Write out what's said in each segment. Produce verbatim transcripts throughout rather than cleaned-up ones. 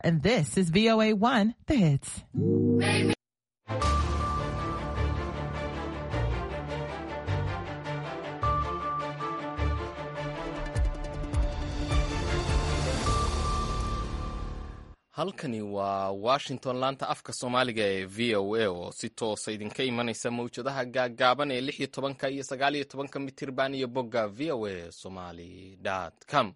And this is V O A one, The Hits. halkani waa washington laanta afka soomaaliga ee v o a oo si toosa idinka imanaysa mawjadaha gaaggaaban ee lix iyo tobanka iyo sagaal iyo tobanka mitirban iyo bogga v o a somali dot com.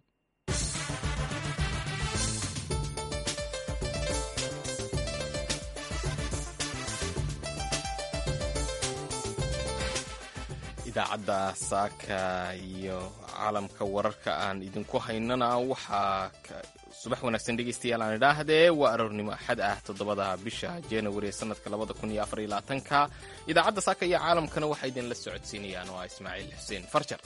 idaacadda saaka iyo caalamka wararka aan idinku haynana waxaa subax wanaagsan dhegeystayaal aan idhaahdee waa aroornimo axad ah toddobada bisha january sanadka labada kun iyo afar iyo labaatanka. idaacadda saaka iyo caalamkana waxaa idinla socodsiinayaan oo ah ismaaciil xuseen farjar.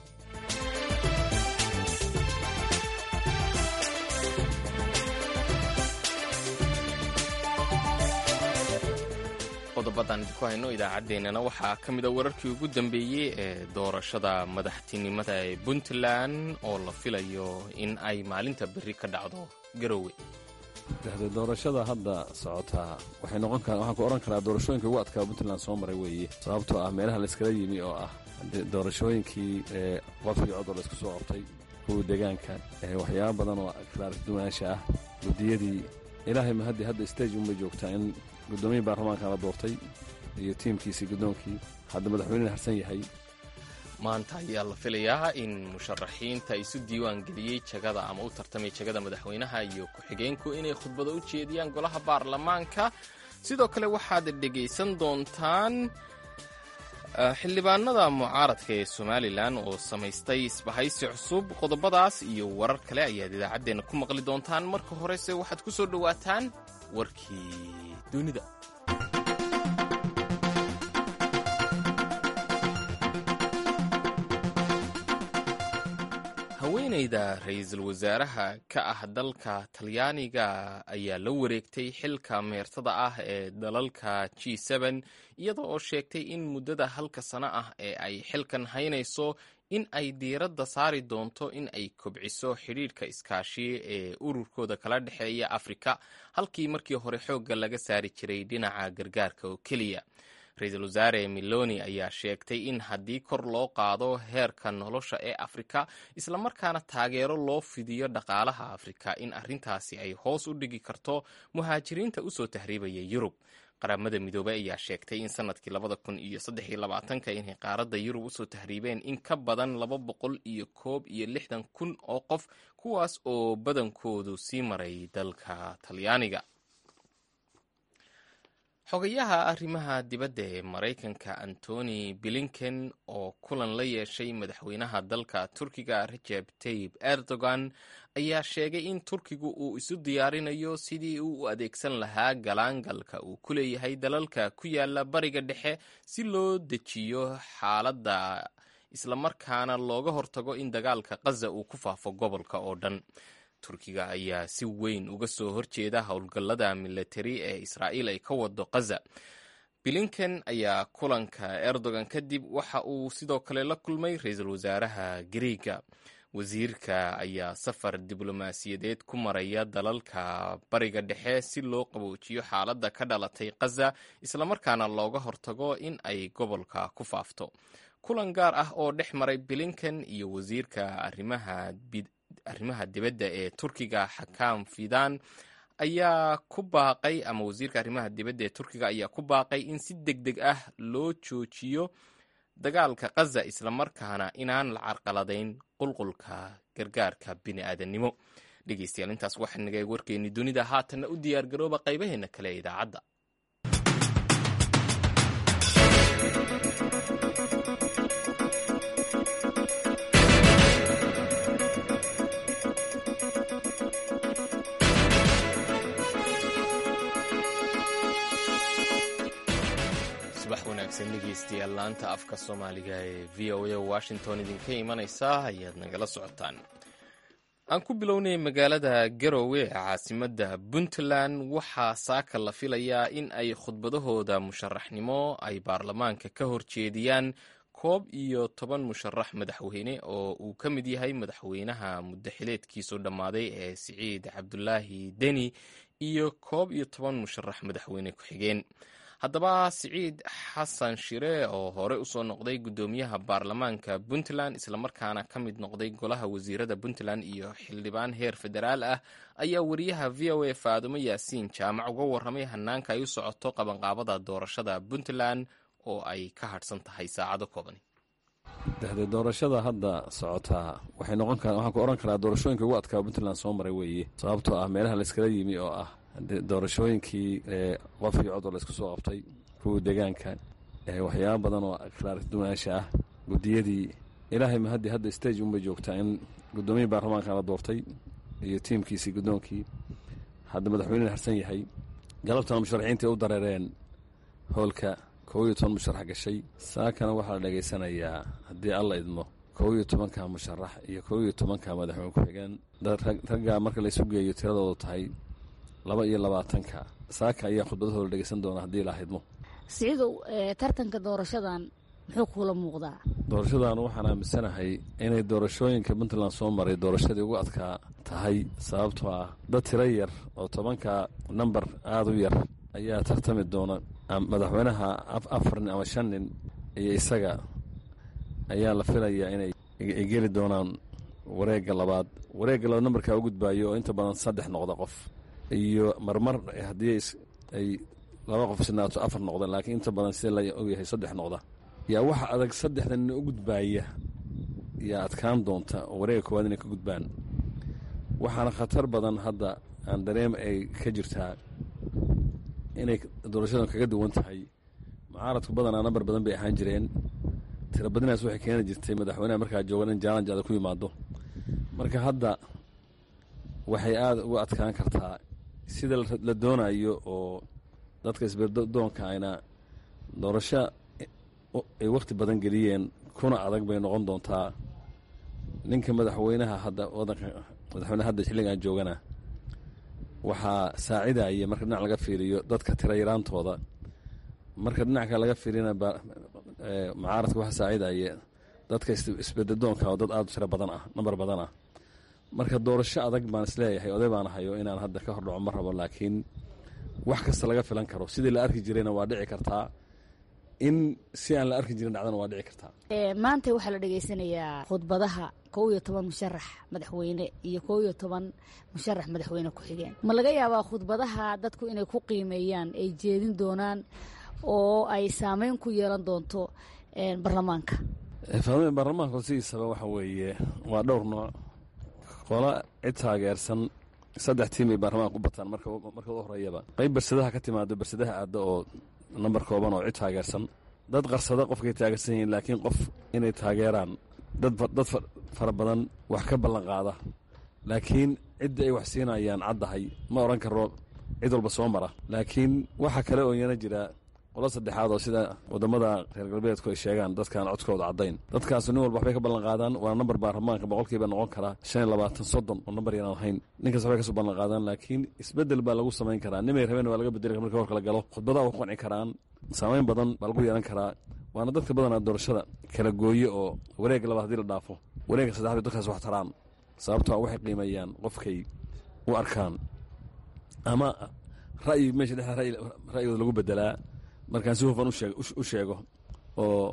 qodobadaan idinku hayno idaacaddeenana waxaa ka mida wararkii ugu dambeeyey ee doorashada madaxtinimada ee puntland oo la filayo in ay maalinta berri ka dhacdo garowe. doorashada hadda socotaa waxay noqon kara waxaan ku odhan karaa doorashooyinka ugu adkaa puntland soo maray weeye, sababtoo ah meelaha layskala yimi oo ah doorashooyinkii ee qofkii cod oo laysku soo qabtay, kuwa deegaanka, waxyaaba badan oo kala arduwanaansha ah, guddiyadii ilaahay ma haddii hadda stage uma joogtaa in gudoomiye baarlamaanka la doortay iyo tiimkiisii guddoonkii hadda madaxweynena harsan yahay. maanta ayaa la filayaa in musharaxiinta isu diiwaan geliyey jagada ama u tartamay jagada madaxweynaha iyo ku-xigeenku inay khudbado u jeediyaan golaha baarlamaanka. sidoo kale waxaad dhegaysan doontaan xildhibaanada mucaaradka ee somalilan oo samaystay isbahaysi cusub. qodobadaas iyo warar kale ayaad idaacaddeenna ku maqli doontaan. marka horese waxaad ku soo dhowaataan warkii dunida. haweenayda ra-iisul wasaaraha ka ah dalka talyaaniga ayaa la wareegtay xilka meertada ah ee dalalka g seben iyada oo sheegtay in muddada halka sano ah ee ay xilkan haynayso in ay diiradda saari doonto in ay kobciso xidhiidhka iskaashi ee ururkooda kala dhexeeya afrika, halkii markii hore xoogga laga saari jiray dhinaca gargaarka oo keliya. ra-iisul wasaare meloni ayaa sheegtay in haddii kor loo qaado heerka nolosha ee afrika islamarkaana taageero loo fidiyo dhaqaalaha afrika in arrintaasi ay hoos u dhigi karto muhaajiriinta usoo tahriibaya yurub. qaramada midoobey ayaa sheegtay in sanadkii labada kun iyo saddex iyo labaatanka inay qaaradda yurub usoo tahriibeen in ka badan laba boqol iyo koob iyo lixdan kun oo qof, kuwaas oo badankoodu sii maray dalka talyaaniga. xogayaha arrimaha dibadda ee maraykanka antony blinken oo kulan la yeeshay madaxweynaha dalka turkiga recep tayyip erdogan ayaa sheegay in turkigu uu isu diyaarinayo sidii uu u adeegsan lahaa galaangalka uu ku leeyahay dalalka ku yaala bariga dhexe si loo dejiyo xaaladda islamarkaana looga hortago in dagaalka Gaza uu ku faafo gobolka oo dhan. turkiga ayaa si weyn uga soo horjeeda howlgallada militari ee Israa'iil ay ka wado Gaza. blinken ayaa kulanka Erdogan kadib waxa uu sidoo kale la kulmay ra-iisul wasaaraha Giriiga. wasiirka ayaa safar diblomaasiyadeed ku maraya dalalka bariga dhexe si loo qaboojiyo xaaladda ka dhalatay Gaza islamarkaana looga hortago in ay gobolka ku faafto. kulan gaar ah oo dhex maray blinken iyo wasiirka arrimaha arrimaha dibadda ee turkiga Hakan Fidan ayaa ku baaqay ama wasiirka arrimaha dibadda ee turkiga ayaa ku baaqay in si degdeg ah loo joojiyo dagaalka Gaza islamarkaana inaan la carqaladayn qulqulka gargaarka bini'aadanimo. dhegeystayaal intaas waxaa naga warkeeni dunida. haatanna u diyaar garooba qaybaheena kale ee idaacadda. wanaagsan dhegeystayaal laanta afka soomaaliga ee v o a washington idinka imanaysa ayaad nagala socotaan. aan ku bilownay magaalada garowe ee caasimadda puntland waxaa saaka la filayaa in ay khudbadahooda musharaxnimo ay baarlamaanka ka horjeediyaan koob iyo toban musharax madaxweyne oo uu ka mid yahay madaxweynaha muddaxileedkiisu dhammaaday ee siciid cabdulaahi deni iyo koob iyo toban musharax madaxweyne ku-xigeen. haddaba siciid xasan shire oo hore usoo noqday guddoomiyaha baarlamaanka puntland islamarkaana ka mid noqday golaha wasiirada puntland iyo xildhibaan heer federaal ah ayaa wariyaha v o a faadumo yaasiin jaamac uga warramay hanaanka ay u socoto qabanqaabada doorashada puntland oo ay ka hadhsan tahay saacado kooban. dehde doorashada hadda socotaa waxay noqon karaan waxaan ku oran karaa doorashooyinka ugu adkaa puntland soo maray weeye, sababtoo ah meelaha layskala yimi oo ah doorashooyinkii qof iyo cod oo laysku soo qabtay, kuwa deegaanka, waxyaaba badan oo kala duwanaansha ah, guddiyadii ilaahay mahadii hadda stage unbay joogtaa in guddoomiya baarlamaanka la doortay iyo tiimkiisii guddoonkii hadda madaxweynena harsan yahay. galabtana musharaxiintii u dareereen howlka kow iyo toban musharax gashay. saakana waxaa la dhegaysanayaa haddii alla idmo kow iyo tobanka musharax iyo kow iyo tobanka madaxweyne ku-xigeen. raggaa marka laysu geeyo tiradoodu tahay laba iyo labaatanka. saaka ayaa khudbadahooda dhegeysan doona haddii la haydmo. siciidow tartanka doorashadan muxuu kuula muuqdaa? doorashadan waxaan aaminsanahay inay doorashooyinka puntland soo maray doorashadii ugu adkaa tahay, sababtoo ah dad tiro yar oo tobanka namber aada u yar ayaa tartami doona. madaxweynaha afar nin ama shan nin iyo isaga ayaa la filayaa inay geli doonaan wareegga labaad. wareegga labaad nambarkaa u gudbaayo oo inta badan saddex noqda qof, iyo marmar haddii ay laba qof sinaato afar noqda, laakiin inta badan sida la ogyahay saddex noqda. yaa waxa adag saddexda nin u gudbaaya yaa adkaan doonta oo wareegga koowaad inay ka gudbaan. waxaana khatar badan hadda aan dareem ay ka jirtaa inay doorashadan kaga duwan tahay. mucaaradku badanaa nambar badan bay ahaan jireen, tira badinaas waxay keeni jirtay madaxweynaha markaa joogan in jaalanj adag ku yimaado. marka hadda waxay aada uga adkaan kartaa sida la doonayo, oo dadka isbedoonka ayna doorasho ay wakhti badan geliyeen kuna adag bay noqon doontaa. ninka madaxweynaha hadda wadanka madaxweynaha hadda xilligan joogana waxaa saacidaya marka dhinac laga fiiriyo dadka tira yaraantooda, marka dhinac kale laga fiirina mucaaradka waxaa saacidaya dadka isbedoonka oo dad aada u tiro badan ah, nambar badan ah. marka doorasho adag baan isleeyahay, oday baan hayo inaan hadda ka hordhaco ma rabo, laakiin wax kasta laga filan karo. sidii la arki jirayna waa dhici kartaa, in si aan la arki jirin dhacdana waa dhici kartaa. maanta waxaa la dhegaysanayaa khudbadaha kow iyo toban musharax madaxweyne iyo kow iyo toban musharax madaxweyne ku-xigeen. ma laga yaabaa khudbadaha dadku inay ku qiimeeyaan, ay jeedin doonaan oo ay saameyn ku yeelan doonto baarlamaanka? baarlamaanka sidiisaba waxa weeye waa dhowr nooc. qola cid taageersan, saddex tiim ay baarlamaanka u bataan marka marka u horeyaba. qayb bersadaha ka timaado, bersadaha aadda oo nambar kooban oo cid taageersan. dad qarsada qofkay taageersan yihiin, laakiin qof inay taageeraan dad dad fara badan wax ka ballan qaada, laakiin cidda ay wax siinayaan caddahay ma odhan karo cid walba soo mara. laakiin waxaa kale oo iyana jira qolo saddexaad oo sida wadamada reer galbeedku ay sheegaan dadkaan codkooda caddayn. dadkaasu nin walba waxbay ka ballan qaadaan, waana nambar baarlamaanka boqolkiiba noqon karaa shan iyo labaatan soddon oo nambar yanaan ahayn. ninkaas waxbay kasoo ballan qaadaan, laakiin isbeddel baa lagu samayn karaa. nimay rabeen waa laga bedeli kara marka horka la galo. khudbadaha waa ku qanci karaan, saamayn badan baa lagu yeelan karaa. waana dadka badanaa doorashada kala gooye oo wareegga labaad hadii la dhaafo wareegga saddexaad dadkaas wax taraan, sababtoo waxay qiimeeyaan qofkay u arkaan, ama ra'yi meesha dhexda ra'yigooda lagu bedelaa markaan si hufan u sheego oo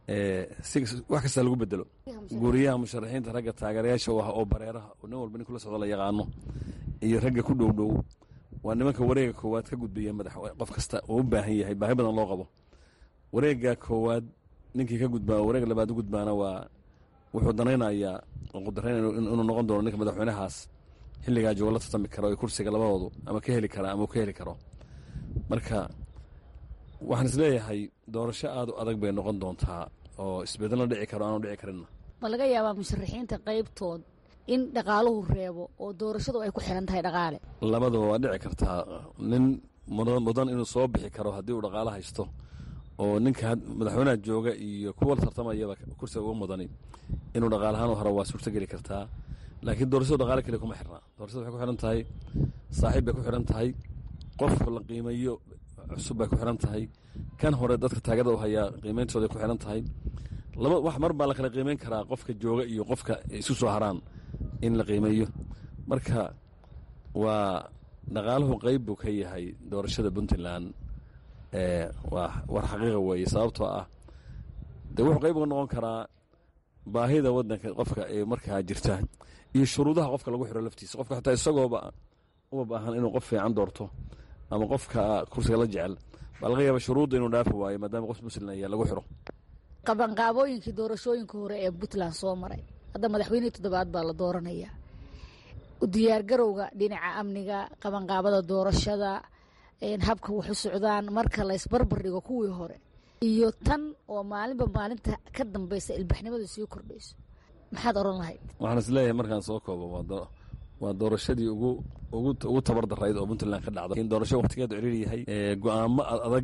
wax kastaa lagu bedelo. guuriyaha musharaxiinta ragga taageerayaasha u ah oo bareeraha oo nin walba nin kula socdo la yaqaano, iyo ragga ku dhow dhow waa nimanka wareegga koowaad ka gudbaya madax qof kasta oo u baahan yahay, baahi badan loo qabo. wareegga koowaad ninkii ka gudbaa wareegga labaad u gudbaana waa wuxuu danaynayaa oo qudarayn inuu noqon doono ninka madaxweynahaas xilligaa joogo la tartami karo, ee kursiga labadoodu ama ka heli kara ama uu ka heli karo. marka waxaan isleeyahay doorasho aada u adag bay noqon doontaa oo isbedelna dhici karo aanu dhici karinna. ma laga yaabaa musharaxiinta qaybtood in dhaqaaluhu reebo oo doorashadu ay ku xiran tahay dhaqaale? labadaba waa dhici kartaa. nin mudan inuu soo bixi karo haddii uu dhaqaalo haysto, oo ninka madaxweynaha jooga iyo kuwa la tartamayaba kursiga uga mudani inuu dhaqaalahaan u haro waa suurtogeli kartaa. laakiin doorashadu dhaqaale keliya kuma xirnaa. doorashadu waxay ku xihan tahay saaxiib bay ku xihan tahay, qof la qiimeeyo cusub bay ku xihan tahay, kan hore dadka taageerada u hayaa qiimeyntooday ku xihan tahay. laba wax mar baa la kala qiimayn karaa qofka jooga iyo qofka isu soo haraan in la qiimeeyo. marka waa dhaqaaluhu qayb buu ka yahay doorashada puntland. waa war xaqiiqa weeye, sababtoo ah dee wuxuu qayb uga noqon karaa baahida waddanka qofka ee markaa jirta iyo shuruudaha qofka lagu xiro laftiisa. qofka xataa isagooba uma baahan inuu qof fiican doorto ama qofka kursiga la jecel baa laga yaaba shuruudda inuu dhaafi waayo maadaama qof muslim ayaa lagu xiro. qabanqaabooyinkii doorashooyinka hore ee puntland soo maray, hadda madaxweynihii toddobaad baa la dooranayaa. u diyaargarowga dhinaca amniga, qabanqaabada doorashada, habka wax u socdaan marka laysbarbar dhigo kuwii hore iyo tan oo maalinba maalinta ka dambaysa ilbaxnimadu sii kordhayso, maxaad oran lahayd? waxaan is leeyahay markaan soo koobo waa doorashadii ugu ugu ugu tabar darayd oo puntland ka dhacda. in doorasho waqtigeedu ciriiri yahay, go-aamo adag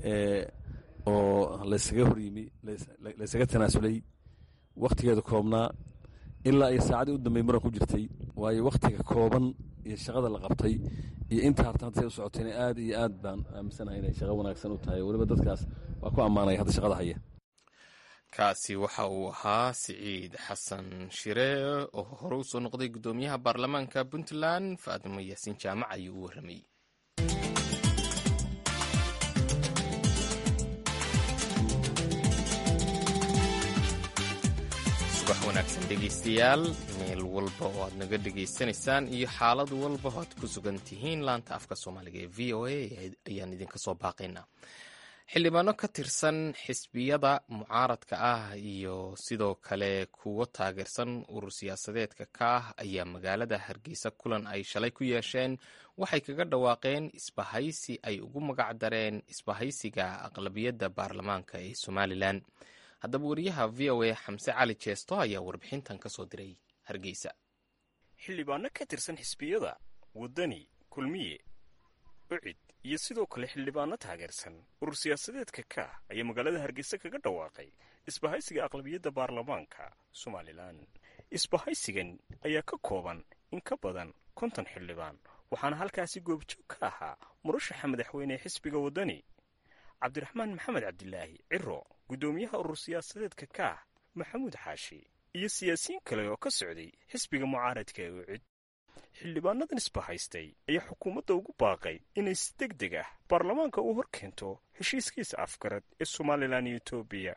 oo laysaga hor yimi, laysaga tanaasulay, wakhtigeeda koobnaa ilaa iyo saacadii u dambey muran ku jirtay. waayo wakhtiga kooban iyo shaqada la qabtay iyo inta hartan hadda say u socotayna aad iyo aad baan aaminsanahay inay shaqo wanaagsan u tahay. weliba dadkaas waa ku ammaanaya hadda shaqada haya. kaasi waxa uu ahaa siciid xasan shire oo hore u soo noqday guddoomiyaha baarlamaanka puntland. faadimo yaasiin jaamac ayuu u warramayey. subax wanaagsan dhegaystayaal, meel walba oo aad naga dhegaysanaysaan iyo xaalad walba oo aad ku sugan tihiin laanta afka soomaaliga ee v o a ayaan idinka soo baaqaynaa. xildhibaano ka tirsan xisbiyada mucaaradka ah iyo sidoo kale kuwo taageersan urur siyaasadeedka ka ah ayaa magaalada hargeysa kulan ay shalay ku yeesheen waxay kaga dhawaaqeen isbahaysi ay ugu magac dareen isbahaysiga aqlabiyadda baarlamaanka ee somalilan. haddaba wariyaha v o a xamse cali jeesto ayaa warbixintan ka soo diray hargeysa. xildhibaano ka tirsan xisbiyada waddani, kulmiye, ucid iyo sidoo kale xildhibaano taageersan urur siyaasadeedka ka ayaa magaalada hargeysa kaga dhawaaqay isbahaysiga aqlabiyadda baarlamaanka somalilan. isbahaysigan ayaa ka kooban in ka badan konton xildhibaan, waxaana halkaasi goobjoog ka ahaa murashaxa madaxweyne ee xisbiga waddani cabdiraxmaan maxamed cabdilaahi ciro, guddoomiyaha urur siyaasadeedka ka maxamuud xaashi iyo siyaasiyiin kale oo ka socday xisbiga mucaaradka ee ucid. xildhibaanadan isbahaystay ayaa xukuumadda ugu baaqay inay si deg deg ah baarlamaanka u hor keento heshiiskiisa afgarad ee somalilan iyo etoobiya.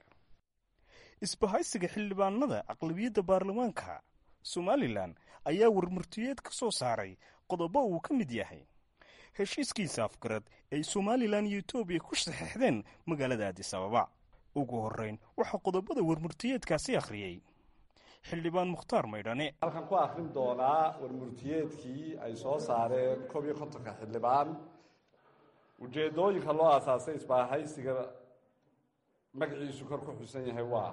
isbahaysiga xildhibaanada aqlabiyadda baarlamaanka somalilan ayaa warmurtiyeed ka soo saaray qodobo uu ka mid yahay heshiiskiisa afgarad ay somalilan iyo etoobiya ku saxeexdeen magaalada addis ababa. ugu horrayn waxaa qodobada warmurtiyeedkaasi akhriyey xildhibaan mukhtaar maydhane. halkan ku akhrin doonaa warmurtiyeedkii ay soo saareen koob iyo kontonka xildhibaan. ujeeddooyinka loo aasaasay isbahaysiga magaciisu kor ku xusan yahay waa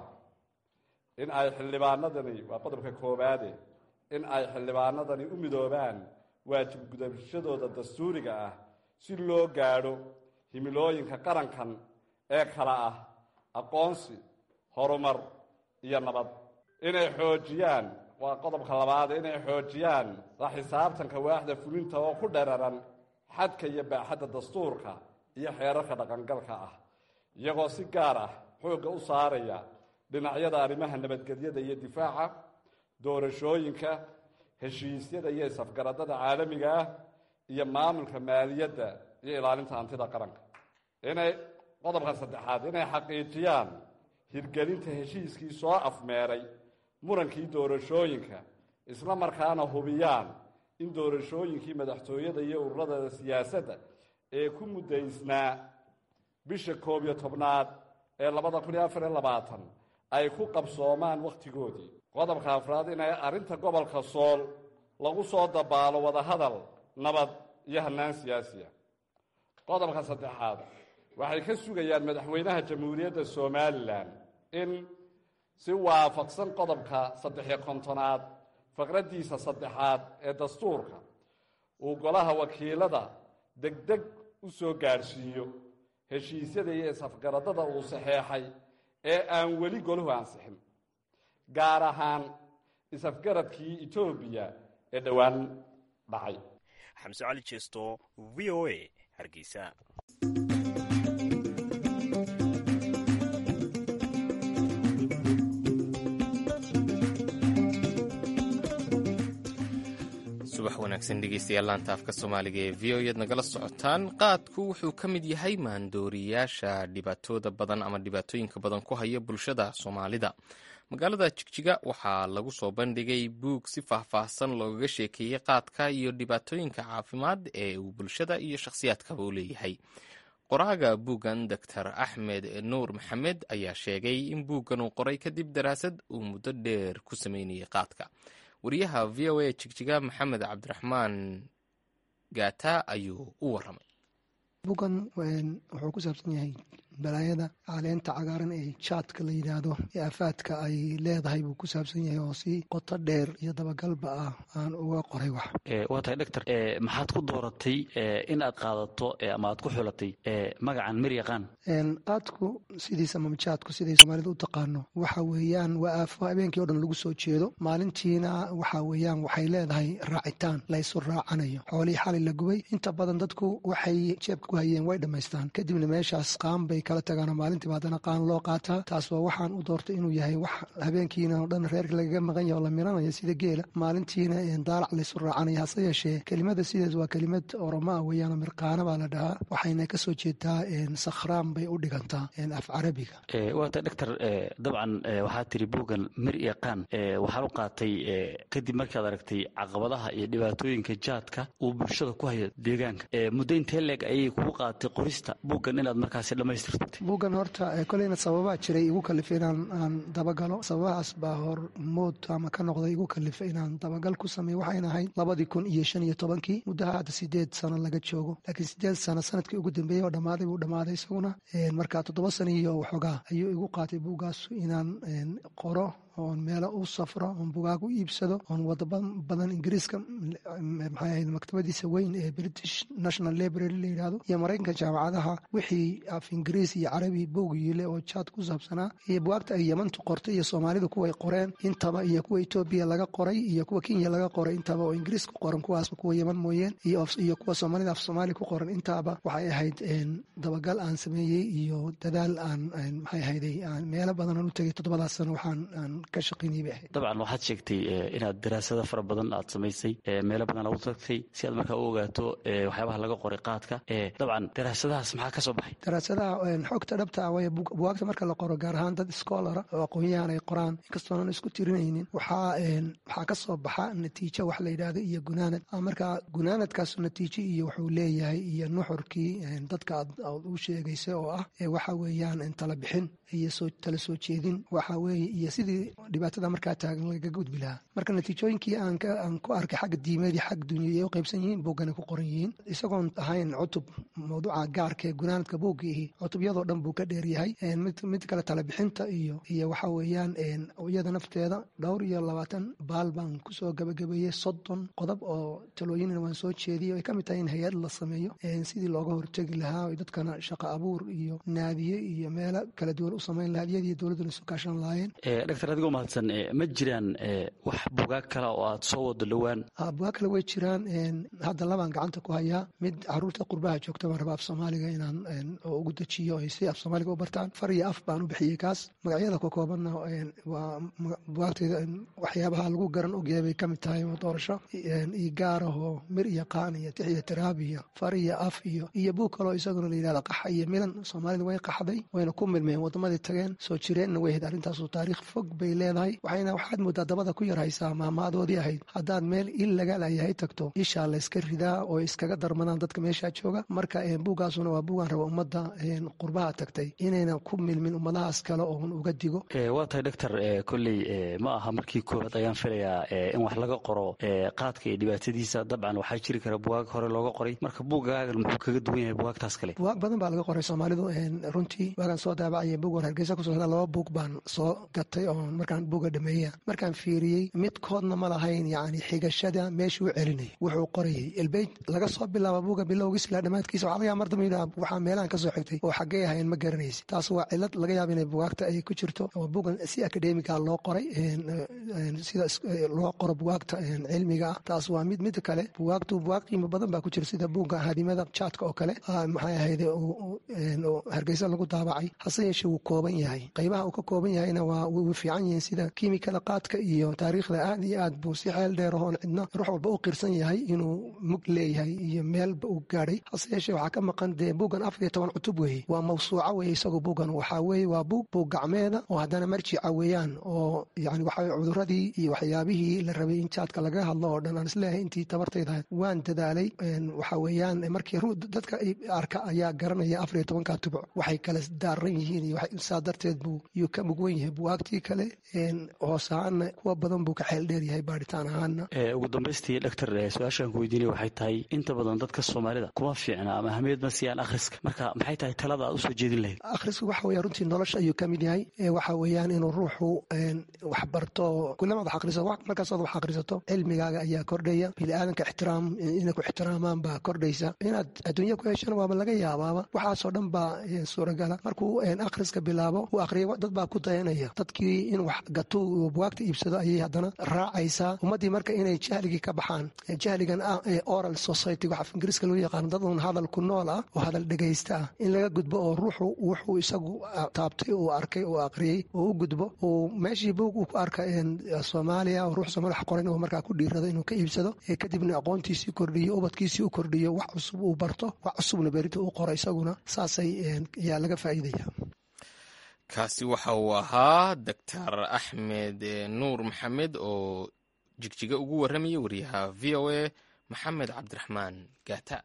in ay xildhibaanadani, waa qodobka koowaade, in ay xildhibaanadani u midoobaan waajib gudashadooda dastuuriga ah si loo gaadho himilooyinka qarankan ee kala ah aqoonsi, horumar iyo nabad. inay xoojiyaan, waa qodobka labaad, inay xoojiyaan la xisaabtanka waaxda fulinta oo ku dheraran xadka iyo baaxadda dastuurka iyo xeerarka dhaqangalka ah, iyagoo si gaar ah xoogga u saaraya dhinacyada arrimaha nabadgelyada iyo difaaca, doorashooyinka, heshiisyada iyo isafgaradada caalamiga ah iyo maamulka maaliyadda iyo ilaalinta hantida qaranka. inay qodobka saddexaad, inay xaqiijiyaan hirgelinta heshiiskii soo afmeeray murankii doorashooyinka, isla markaana hubiyaan in doorashooyinkii madaxtooyada iyo ururada siyaasadda ee ku muddaysnaa bisha koob iyo tobnaad ee labada kun iyo afar iyo labaatan ay ku qabsoomaan wakhtigoodii. qodobka afraad, inay arrinta gobolka sool lagu soo dabaalo wadahadal, nabad iyo hannaan siyaasiya. qodobka saddexaad, waxay ka sugayaan madaxweynaha jamhuuriyadda somalilan in si waafaqsan qodobka saddex-iyo kontonaad faqraddiisa saddexaad ee dastuurka uu golaha wakiilada degdeg u soo gaadhsiiyo heshiisyada iyo isafgaradada uu saxeexay ee aan weli golahu ansixin, gaar ahaan isafgaradkii etoobiya ee dhowaan dhacay. xamse cali jeesto, v o a, hargeysa. subax wanaagsan dhegeystayaal laanta afka soomaaliga ee v o eed nagala socotaan. qaadku wuxuu ka mid yahay maandooriyaasha dhibaatooda badan ama dhibaatooyinka badan ku haya bulshada soomaalida. magaalada jigjiga waxaa lagu soo bandhigay buug si faahfaahsan loogaga sheekeeyey qaadka iyo dhibaatooyinka caafimaad ee uu bulshada iyo shakhsiyaadkaba u leeyahay. qoraaga buuggan doctor axmed nuur maxamed ayaa sheegay in buuggan uu qoray kadib daraasad uu muddo dheer ku sameynayay qaadka. wariyaha v o a jigjiga maxamed cabdiraxmaan gaata ayuu u waramay. buuggan wuxuu ku saabsan yahay balaayada caleenta cagaaran ee jaadka la yidhaahdo ee afaadka ay leedahay buu ku saabsan yahay oo si qoto dheer iyo dabagalba ah aan uga qoray wax. waa tahay doctor maxaad ku dooratay in aad qaadato ama aad ku xulatay magacan miryaqaan? qaadku sidiisa ama jaadku siday soomaalida u taqaano waxa weeyaan waa aafo habeenkii o dhan lagu soo jeedo, maalintiina waxa weeyaan waxay leedahay raacitaan la isu raacanayo. xoolihii xalay la gubay inta badan dadku waxay jeebka ku hayeen way dhammaystaan, kadibna meeshaas qaan bay kala tagaan oo maalintiiba haddana qaan loo qaataa. taas waa waxaan u doortay inuu yahay wax habeenkiina oo dhan reerka lagaga maqan yahay oo la miranayo sida geela, maalintiina daalac laysu raacanaya. hase yeeshee kelimada sideed waa kelimad oromo ah weeyaan, mirqaana baa la dhahaa, waxayna ka soo jeedaa sakhraan bay u dhigantaa af carabiga. waa tahay doctor dabcan waxaad tiri buuggan miryaqaan waxaad u qaatay kadib markaad aragtay caqabadaha iyo dhibaatooyinka jaadka uu bulshada ku hayo deegaanka. muddo intee leeg ayay kugu qaadatay qorista buuggan inaad markaasi dhamaystirto? buuggan horta koleyna sababaa jiray igu kalifay inaan aan dabagalo. sababahaas baa hor mood ama ka noqday igu kalifay inaan dabagal ku sameeyo. waxayna ahayd labadii kun iyo shan iyo tobankii muddaha hadda sideed sano laga joogo, laakiin sideed sano sanadkii ugu dambeeyey oo dhammaaday buu dhammaaday isaguna. markaa toddoba sano iyo waxoogaa ayuu igu qaatay buuggaas inaan qoro oon meelo u safro, oon bugaag u iibsado, oon wada badan ingiriiska maxay ahayd maktabadiisa weyn ee British National Library la yidhaahdo iyo maraykanka jaamacadaha wixii af ingiriis iyo carabi buugyiile oo jaad ku saabsanaa iyo bugaagta ay Yemantu qortay iyo Soomaalidu kuway qoreen intaba iyo kuwa Ethiopia laga qoray iyo kuwa Kenya laga qoray intaba oo ingiriis ku qoran, kuwaas kuwa Yeman mooyeen iyo iyo kuwa Soomaalida af Soomaali ku qoran intaba waxay ahayd dabagal aan sameeyey iyo dadaal aan maxay ahayd aan meelo badan u tagay toddobadaas sano waxaan dabcan waxaad sheegtay inaad daraasado fara badan aad samaysay, meelo badan lagu tagtay si aad markaa u ogaato waxyaabaha laga qoray qaadka. dabcan daraasadahaas maxaa ka soo baxay? daraasadaha xogta dhabta ah way bugaagta marka la qoro, gaar ahaan dad scholar oo aqoon-yahan ay qoraan inkastoonan isku tirinaynin, waxaa waxaa ka soo baxa natiijo wax la yidhaahdo iyo gunaanad. marka gunaanadkaas natiijo iyo wuxuu leeyahay iyo nuxurkii dadka aad u sheegaysa oo ah waxa weeyaan tala bixin iyo soo tala soo jeedin waxa weeye iyo sidii dhibaatada markaa taagan laga gudbi lahaa. marka natiijooyinkii aan aan ku arkay xagga diimeed iyo xagga dunyada ay u qaybsan yihiin buuggana ku qoran yihiin, isagoon ahayn cutub mawduuca gaarka ee gunaanadka buuggiihi cutubyadoo dhan buu ka dheer yahay. mid mid kale tala bixinta iyo iyo waxa weeyaan iyada nafteeda dhowr iyo labaatan baal baan kusoo gabagabeeyey, soddon qodob oo talooyinna waan soo jeediyey ay ka mid tahay in hay-ad la sameeyo sidii looga hortegi lahaa oo dadkana shaqo abuur iyo naadiye iyo meelo kala duwan u samayn lahaa iyadii dowladduna isu kaashan lahaayeen. doctor adigoo mahadsan, ma jiraan wax bugaag kale oo aad soo wado dhowaan? bugaag kale way jiraan, hadda labaan gacanta ku hayaa. mid caruurta qurbaha joogta baan rabaa af soomaaliga inaan ugu dejiyo ay si af soomaaliga u bartaan. far iyo af baan u bixiyey kaas. magacyada ka koobanna waa bugaagteeda waxyaabaha lagu garan ogyahay bay ka mid tahay doorasho iyo gaarahoo mir iyo qaan iyo tix iyo tiraab iyo far iyo af iyo iyo buug kaloo isaguna la yidhahda qaxa iyo milan. soomaalida way qaxday wayna ku milmeen waddamadii tageen, soo jireenna way ahayd arrintaasu taariikh fog bay leedahay. waxayna waxaad moodaa dabada ku yar haysaa maamaadoodii ahayd haddaad meel il laga layahay tagto ishaa la iska ridaa oo iskaga darmadaan dadka meeshaa jooga. marka buuggaasuna waa buugaan raba ummadda qurbaha tagtay inayna ku milmin ummadahaas kale oon uga digo. waa tahay doctor kolley ma aha markii koowaad ayaan filayaa in wax laga qoro qaadka iyo dhibaatadiisa. dabcan waxaa jiri kara bugaag hore looga qoray, marka buuggaagan muxuu kaga duwan yahay bugaagtaas kale? bugaag badan baa laga qoray soomaalidu runtii. waagaan soo daabacaya buug war hargeysa kusoo laba buug baan soo gatay oo markaan buuga dhameeya markaan fiiriyey midkoodna ma lahayn yani xigashada meeshuu celinay wuxuu qorayay ilbeyt laga soo bilaaba buuga bilowgiis ilaa dhammaadkiisa. waxaa laga yaaba mardama yidhaha waxaa meelahan ka soo xigtay oo xaggee ahayn ma garanaysa. taas waa cilad laga yaaba inay bugaagta ay ku jirto oo buugan si akademiga loo qoray sida loo qoro bugaagta cilmiga ah. taas waa mid mid kale bugaagtu bugaag qiimo badan baa ku jira sida buugga hadimada jaadka oo kale maxay ahayd hargeysa lagu daabacay. hase yeeshee wuu kooban yahay, qaybaha uu ka kooban yahayna waa wuu fiican yihiin sida kiimikada qaadka iyo taariikhda aad iyo aad buu si xeel dheer ahoon cidna ruux walba u qirsan yahay inuu mug leeyahay iyo meelba uu gaadhay hase yeeshee waxaa ka maqan dee buuggan afar iyo toban cutub weeye waa mawsuuca weeye isagoo buuggan waxaa weeye waa buug buug gacmeeda oo haddana marjica weeyaan oo yani waxaa cuduradii iyo waxyaabihii la rabay in jaadka laga hadlo oo dhan aan isleeyahay intii tabartayda waan dadaalay waxa weeyaan markii dadka arka ayaa garanaya afar iyo tobanka tubuc waxay kala daaran yihiin iyo saa darteed buu yuu ka mug wen yahay buwaagtii kale hoos ahaana kuwa badan buu ka xeel dheer yahay baadhitaan ahaana ugu dambaystii doctor su-aashaan ku weydiinay waxay tahay inta badan dadka soomaalida kuma fiicna ama ahmiyad ma siiyaan akhriska marka maxay tahay talada aad usoo jeedin lahayd akhrisku waxa weya runtii nolosha ayuu ka mid yahay waxa weeyaan inuu ruuxu wax barto kulamad wax akhriso markaasood wax akhrisato cilmigaaga ayaa kordhaya biniaadanka ixtiraam inay ku ixtiraamaan baa kordhaysa inaad adduunya ku heshana waaba laga yaabaaba waxaasoo dhan baa suuragala markuu akhriska bilaabo uu akhriya dad baa ku dayanaya dadkii in wax gato buwaagta iibsado ayay haddana raacaysaa ummaddii marka inay jahligii ka baxaan jahligan oral society waxa ingiriiska loo yaqaano dad un hadal ku nool ah oo hadal dhegaysta ah in laga gudbo oo ruuxu wuxuu isagu taabtay uu arkay uu akhriyey oo u gudbo uu meeshii buug uu ku arka soomaaliya oo ruux soomaali wax qoran oo markaa ku dhiirado inuu ka iibsado kadibna aqoontiisii kordhiyo ubadkiisii u kordhiyo wax cusub uu barto wax cusubna berita uu qoro isaguna saasay ayaa laga faa'iidaya kaasi waxa uu ahaa doctor axmed nuur maxamed oo jigjiga ugu warramaya wariyaha v o a maxamed cabdiraxmaan gaata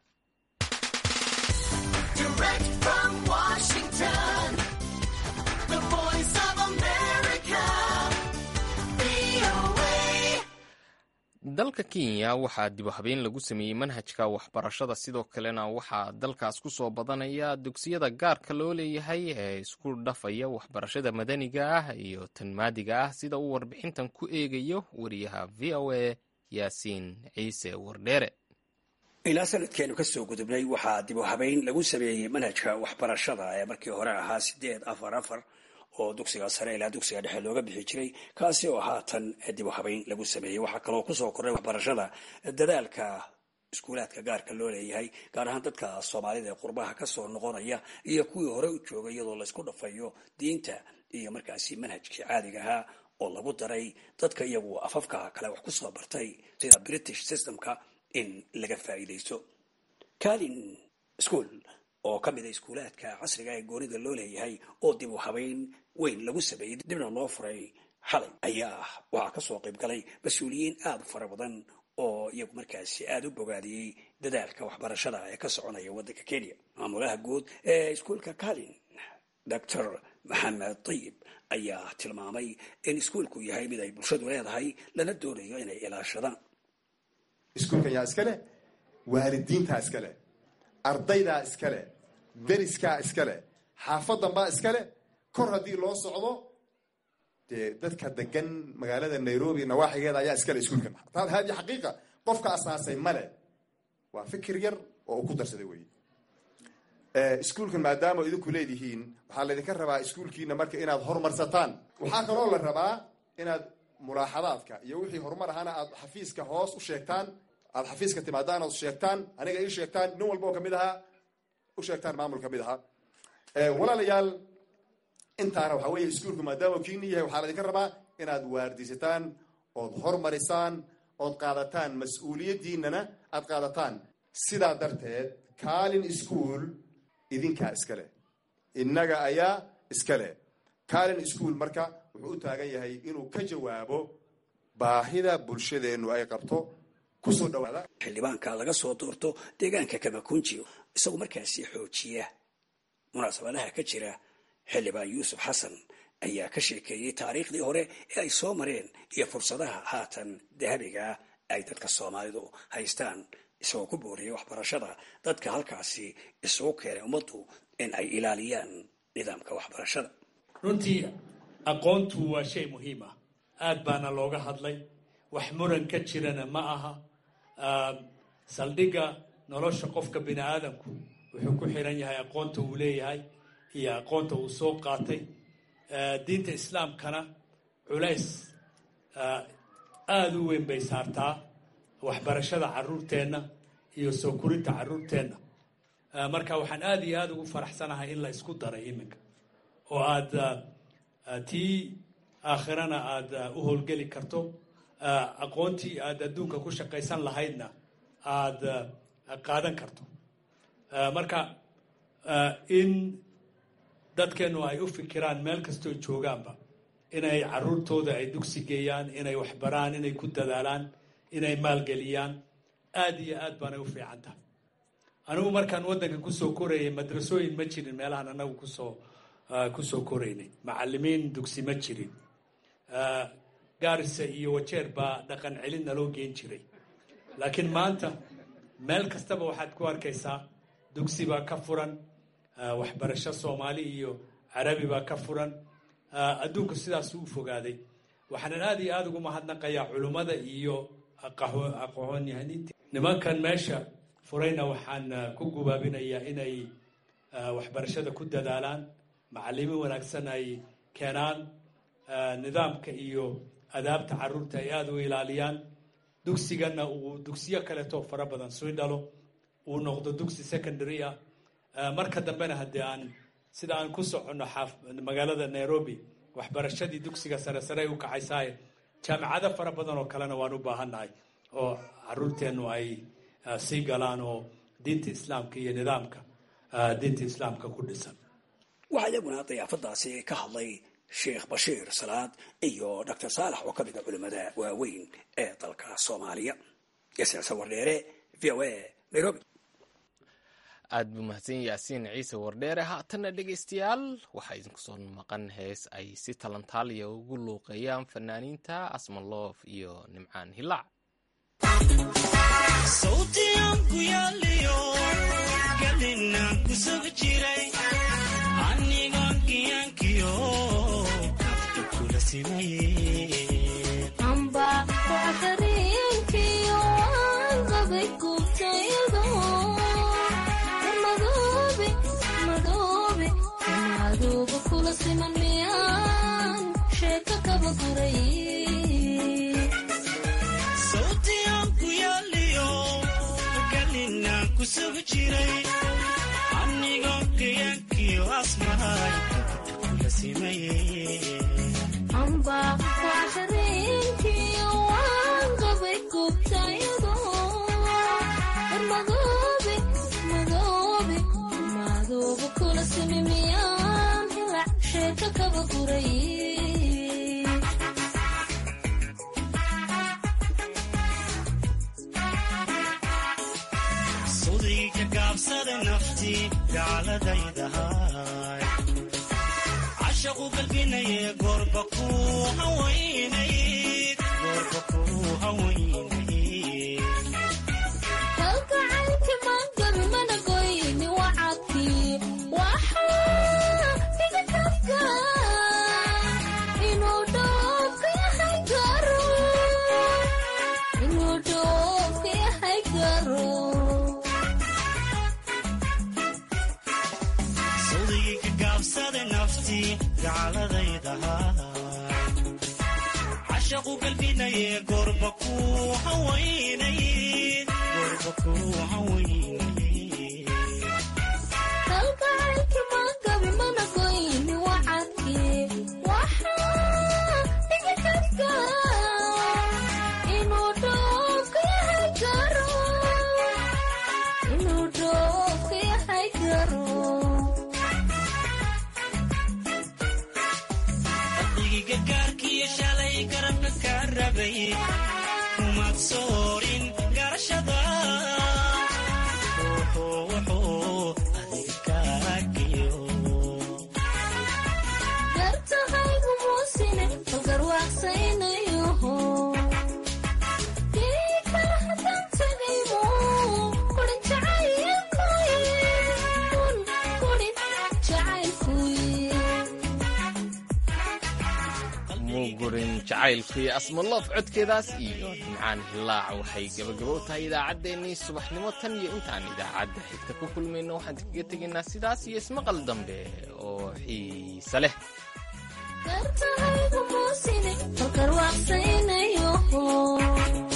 dalka kenya waxaa dib u habeyn lagu sameeyey manhajka waxbarashada sidoo kalena waxaa dalkaas ku soo badanaya dugsiyada gaarka loo leeyahay ee isku dhafaya waxbarashada madaniga ah iyo tan maadiga ah sida uu warbixintan ku eegayo wariyaha v o a yaasiin ciise wardheere ilaa sanadkeenu ka soo gudubnay waxaa dib u habeyn lagu sameeyey manhajka waxbarashada ee markii hore ahaa sideed afar afar oo dugsiga sare ilaa dugsiga dhexe looga bixi jiray kaasi oo haatan dib u habeyn lagu sameeyey waxaa kaloo kusoo korray waxbarashada dadaalka iskuulaadka gaarka loo leeyahay gaar ahaan dadka soomaalida ee qurbaha kasoo noqonaya iyo kuwii hore u joogay iyadoo laysku dhafayo diinta iyo markaasi manhajkii caadiga ahaa oo lagu daray dadka iyagu afafka kale wax kusoo bartay sida british systemka in laga faa'iidaysto kalin school oo ka mid a iskuulaadka casriga ee goonida loo leeyahay oo dib u habeyn weyn lagu sameeyey dibna loo furay xalay ayaa waxaa kasoo qayb galay mas-uuliyiin aada u fara badan oo iyagu markaasi aada u bogaadiyey dadaalka waxbarashada ee ka soconaya waddanka kenya maamulaha guud ee iskuulka kalin doctor maxamed tayib ayaa tilmaamay in iskuulku yahay mid ay bulshadu leedahay lana doonayo inay ilaashadaan iskuulkan yaa iskale waalidiintaa iskale ardaydaa iskale deriskaa iskale xaafadanbaa iskale kor haddii loo socdo dee dadka degan magaalada nairobi nawaaxigeeda ayaa iskale iskuulkan haadi xaqiiqa qofka asaasay male waa fikir yar oo uu ku darsaday wey iskuulkan maadaama idinku leedihiin waxaa laydinka rabaa iskuulkiina marka inaad horumarsataan waxaa kaloo la rabaa inaad mulaaxadaadka iyo wixii horumar ahaana aad xafiiska hoos u sheegtaan aad xafiiska timaadaan ood sheegtaan aniga ii sheegtaan nin walba oo kamid ahaa u sheegtaan maamul kamid ahaa walaalayaal intaana waxaa weeye iskuulku maadaama kiini yahay waxaa laydinka rabaa inaad waardisataan ood hormarisaan ood qaadataan mas-uuliyaddiinana aad qaadataan sidaa darteed kalin school idinkaa iskale innaga ayaa iskale kalin school marka wuxuu u taagan yahay inuu ka jawaabo baahida bulshadeennu ay qabto kusoo dhawaada xildhibaanka laga soo doorto deegaanka kamakunji isagu markaasi xoojiya munaasabadaha ka jira xildhibaan yuusuf xasan ayaa ka sheekeeyey taariikhdii hore ee ay soo mareen iyo fursadaha haatan dahabiga ay dadka soomaalidu haystaan isagoo ku booriyay waxbarashada dadka halkaasi isugu keenay ummaddu in ay ilaaliyaan nidaamka waxbarashada runtii aqoontu waa shay muhiim ah aad baana looga hadlay wax muran ka jirana ma aha saldhigga nolosha qofka bini aadamku wuxuu ku xiran yahay aqoonta uu leeyahay iyo aqoonta uu soo qaatay diinta islaamkana culays aada u weyn bay saartaa waxbarashada caruurteenna iyo soo korinta caruurteenna marka waxaan aada iyo aada ugu faraxsanahay in la isku daray iminka oo aada tii aakhirana aad u howlgeli karto aqoontii aad adduunka ku shaqaysan lahaydna aad qaadan karto marka in dadkeennu ay u fikiraan meel kastoo joogaanba inay carruurtooda ay dugsi geeyaan inay waxbaraan inay ku dadaalaan inay maalgeliyaan aad iyo aad baanay u fiican tahay anigu markaan waddanka kusoo korayay madrasooyin ma jirin meelahaan anagu kusoo kusoo koraynay macallimiin dugsi ma jirin gaarisa iyo wajeer baa dhaqan celin naloo geen jiray laakiin maanta meel kastaba waxaad ku arkaysaa dugsi baa ka furan waxbarasho soomaali iyo carabi baa ka furan adduunku sidaasuu u fogaaday waxaanan aad iyo aada ugu mahadnaqayaa culummada iyo aqoonyahaniinta nimankan meesha furayna waxaan ku gubaabinayaa inay waxbarashada ku dadaalaan macallimiin wanaagsan ay keenaan nidaamka iyo adaabta carruurta ay aada u ilaaliyaan dugsigana uu dugsiyo kaleetoo fara badan sii dhalo uu noqdo dugsi secondary ah marka dambena haddii aan sida aan ku soconno magaalada nairobi waxbarashadii dugsiga sare sare ay u kacaysaaye jaamacado fara badan oo kalena waan u baahannahay oo carruurteennu ay sii galaan oo diinta islaamka iyo nidaamka diinta islaamka ku dhisan waxaa iyaguna dayaafadaasi ka hadlay sheekh bashiir salaad iyo doctor saalax oo ka mid a culimmada waaweyn ee dalka soomaaliya yaasiin wardheere v o a nairobi aad buu mahadsan yaasiin ciise wardheere haatanna dhegaystayaal waxaa idinku soo maqan hees ay si talantaaliya ugu luuqeeyaan fanaaniinta asmaloof iyo nimcaan hilaac jacaylkii asmaloof codkeedaas iyo nimcaan hilaac waxay gabagabo u tahay idaacaddeenii subaxnimo tan iyo intaan idaacadda xigta ku kulmayno waxaan kaga tegaynaa sidaas iyo ismaqal dambe oo xiise leh